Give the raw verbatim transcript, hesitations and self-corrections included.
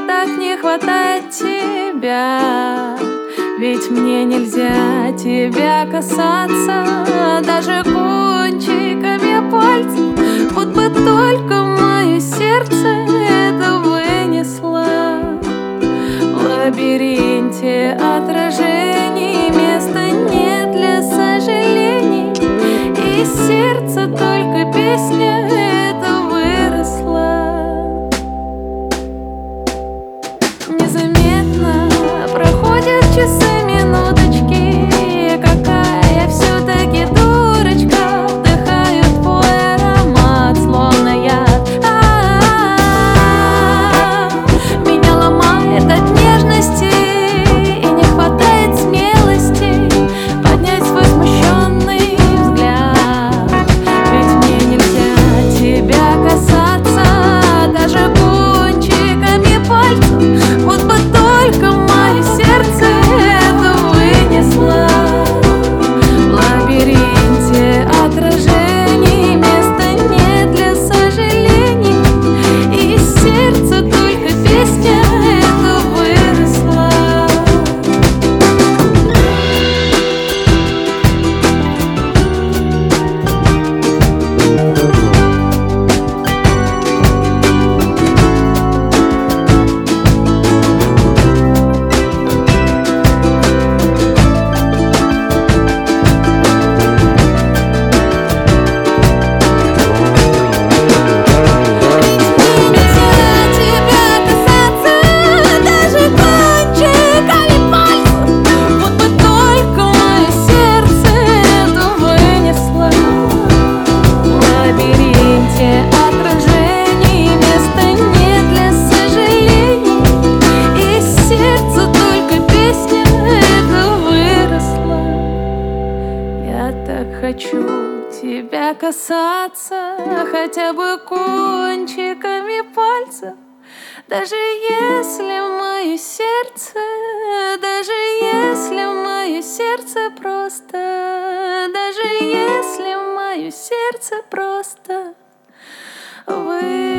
так не хватает тебя. Ведь мне нельзя тебя касаться даже кончиками пальцев, вот бы только мое сердце это вынесло. В лабиринте отражений места нет для сожалений, и из сердца только песня эта выросла. Незаметно проходят часы, минуточки, какая все-таки дурочка, вдыхаю твой аромат, словно яд. А-а-а, меня ломает от нежности, и не хватает смелости поднять свой смущенный взгляд. Ведь мне нельзя тебя касаться даже кончиками пальцев, вот бы только мое сердце это вынесло. В лабиринте отражений места нет для сожалений, и из сердца только песня эта выросла. Хочу тебя касаться хотя бы кончиками пальцев, даже если мое сердце, даже если мое сердце просто, даже если мое сердце просто вы